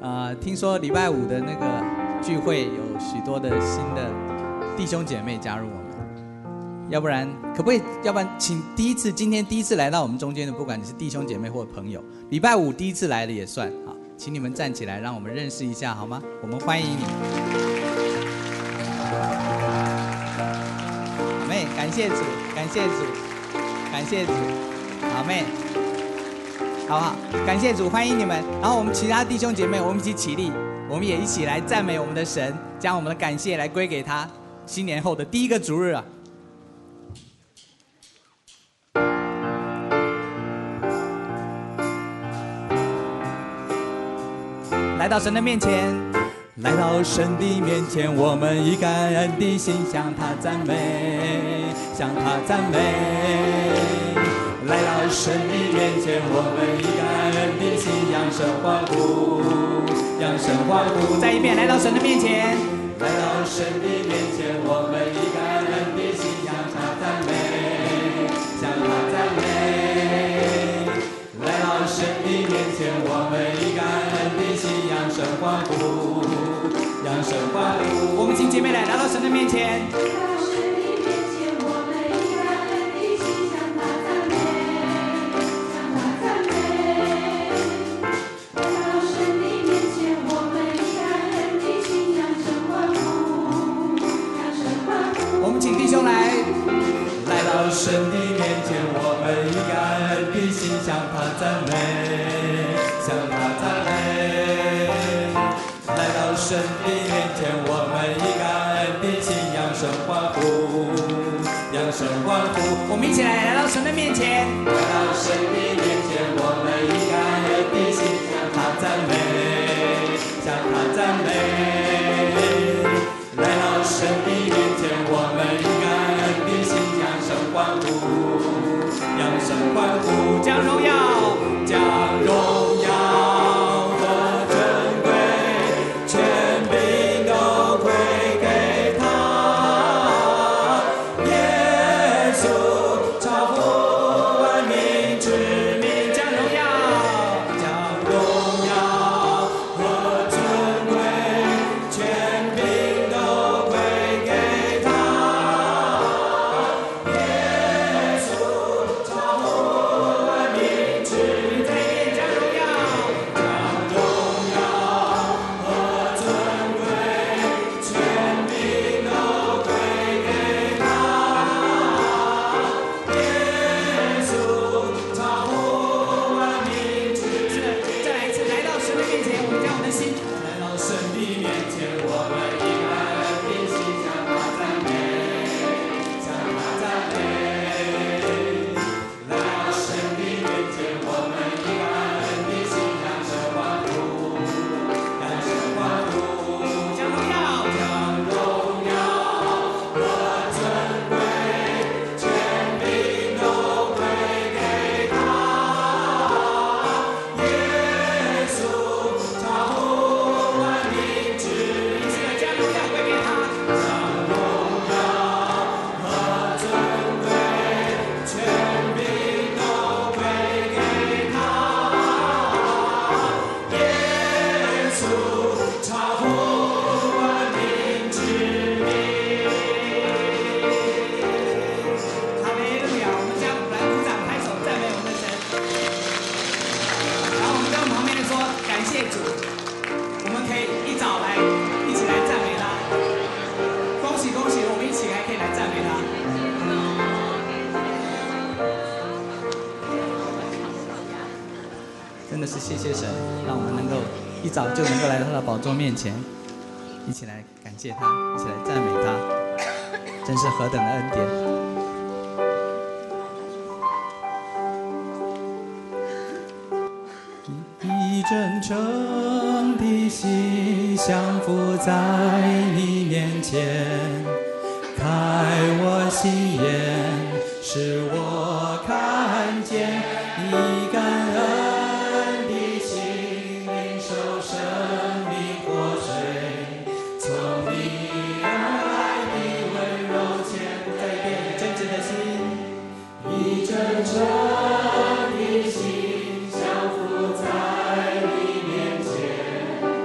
听说礼拜五的那个聚会有许多的新的弟兄姐妹加入我们，要不然请今天第一次来到我们中间的，不管你是弟兄姐妹或朋友，礼拜五第一次来的也算好，请你们站起来，让我们认识一下好吗？我们欢迎你们。阿妹，感谢主，感谢主，感谢主，阿妹。好不好？感谢主，欢迎你们。然后我们其他弟兄姐妹，我们一起起立，我们也一起来赞美我们的神，将我们的感谢来归给他。新年后的第一个主日啊，来到神的面前，来到神的面前，我们以感恩的心向他赞美，向他赞美。来到神的面前，我们以感恩的心扬声欢呼，扬声欢呼。再一遍，来到神的面前，来到神的面前，我们以感恩的心向他赞美，向他赞美。来到神的面前，我们以感恩的心扬声欢呼，扬声欢呼。我们请姐妹来到神的面前。神的面前，我们以感恩的心向他赞美，向他赞美。来到神的面前，我们以感恩的心扬声欢呼，扬声欢呼。我们一起来到神的面前，来到神的面前，我们以感恩的心向他赞美，向他赞美。来到神的面前，我们以感恩的心扬声欢呼，扬声欢呼，将荣耀，将荣耀和尊贵，权柄都归给他。耶稣超乎万民之名，将荣耀，将荣耀和尊贵，权柄都归给他。真的是谢谢神，让我们能够一早就能够来到他的宝座面前，一起来感谢他，一起来赞美他，真是何等的恩典！以真诚的心降服在你面前，开我心眼，使我看见你感恩。 真的心降服在你面前。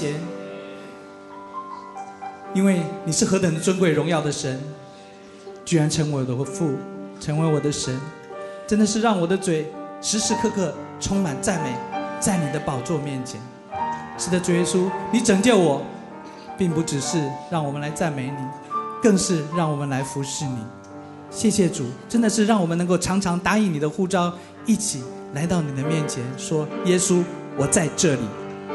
前，因为你是何等的尊贵荣耀的神，居然成为我的父，成为我的神，真的是让我的嘴时时刻刻充满赞美，在你的宝座面前。是的，主耶稣，你拯救我，并不只是让我们来赞美你，更是让我们来服侍你。谢谢主，真的是让我们能够常常答应你的呼召，一起来到你的面前，说：耶稣，我在这里。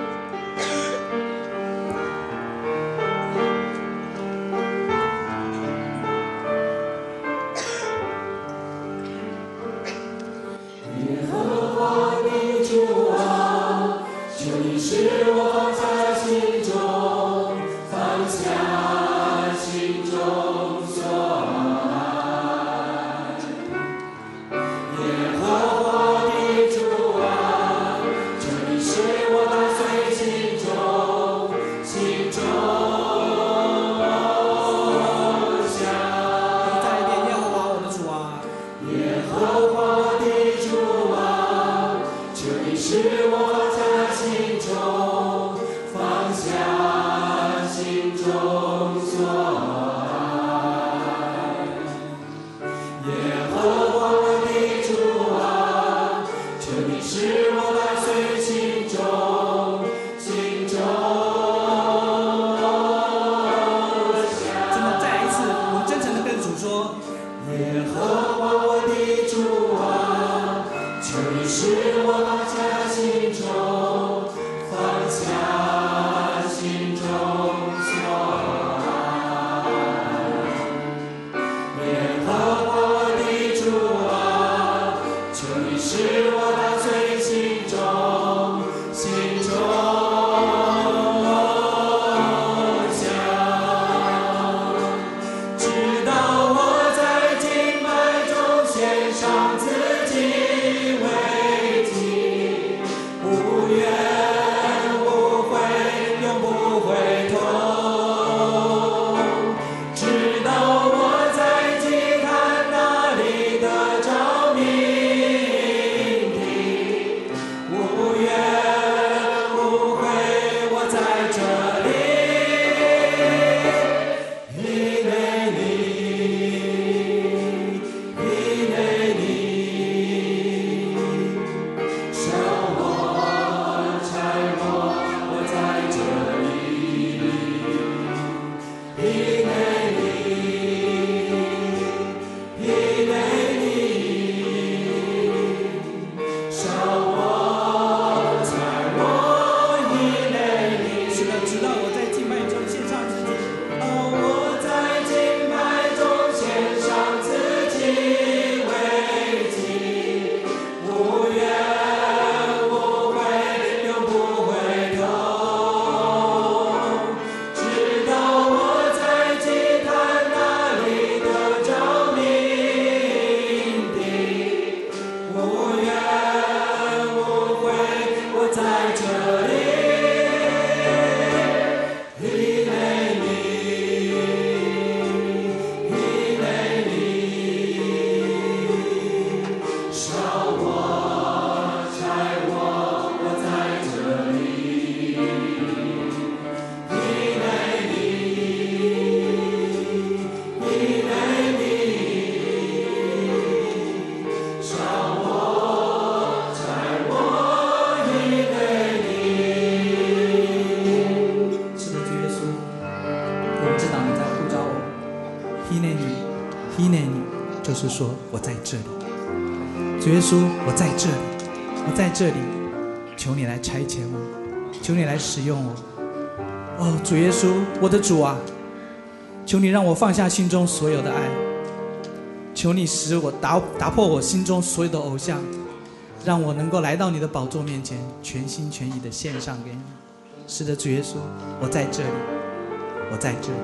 就是说我在这里，主耶稣，我在这里，我在这里，求你来差遣我，求你来使用我。哦，主耶稣，我的主啊，求你让我放下心中所有的爱，求你使我打破我心中所有的偶像，让我能够来到你的宝座面前，全心全意的献上给你。是的，主耶稣，我在这里，我在这里。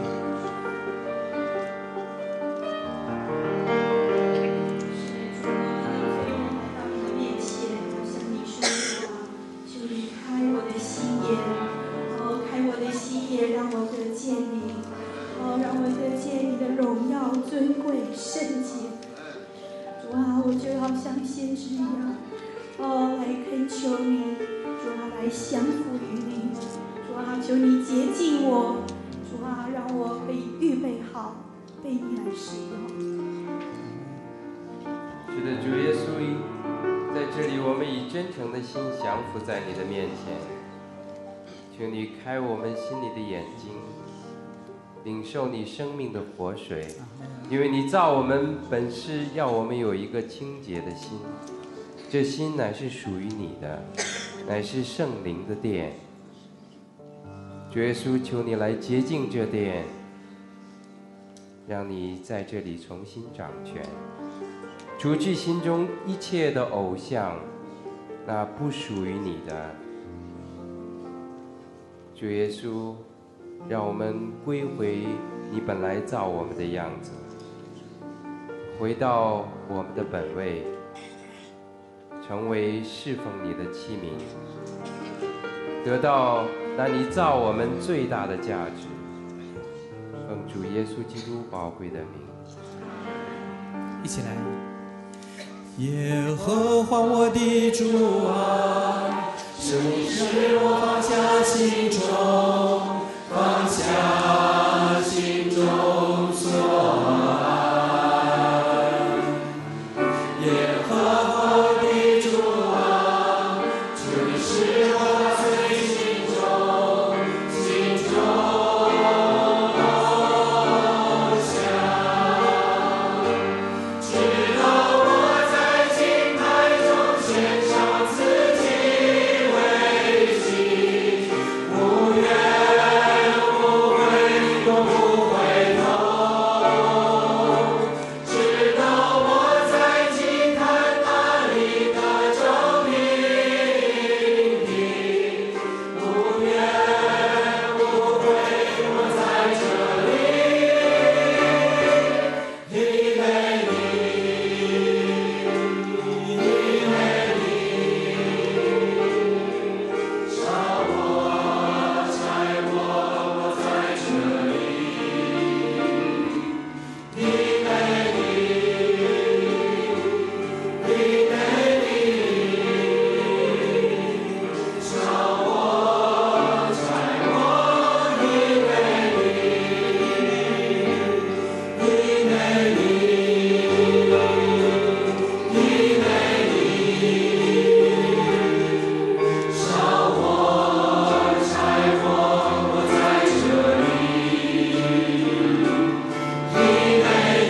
来恳求你，主啊，来降服于你，主主啊，求你洁净我，主啊，让我可以预备好，被你来使用。 是的，主耶稣，在这里我们以真诚的心降服在你的面前，求你开我们心里的眼睛，领受你生命的活水，因为你造我们本是要我们有一个清洁的心，这心乃是属于你的，乃是圣灵的殿。主耶稣，求你来洁净这殿，让你在这里重新掌权，除去心中一切的偶像，那不属于你的。主耶稣，让我们归回你本来造我们的样子，回到我们的本位，成为侍奉你的器皿，得到那你造我们最大的价值。奉主耶稣基督宝贵的名， 一起来。 耶和华我的主啊，是你使我放下心中，放下心中所爱。耶和华我的主啊，求你使我随心中想，直到我在敬拜中献上自己为祭，无怨无悔，永不回头。直到我在祭坛那里得着平定，无怨无悔，我在这里，因为烧我拆我，我在这里，因为烧我拆我，因烧我拆我，我在这里，因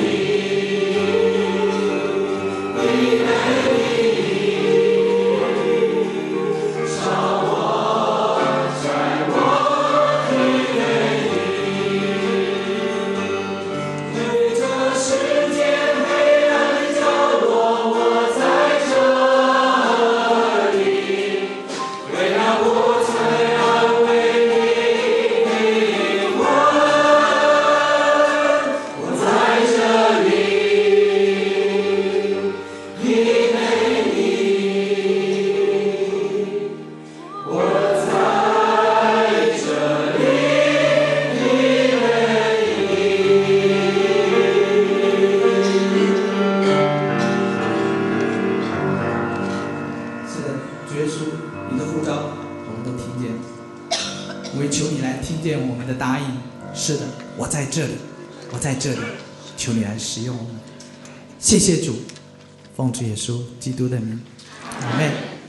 烧我拆我，对这世界黑暗的角落，我在这里，为那不曾安慰你的灵魂，我在这里，因为我在这里，因是的，主耶稣，你的呼召我们都听见，我也求你来听见我们的答应。是的，我在这里，我在这里，求你来使用我们。谢谢主，奉主耶稣基督的名，阿门。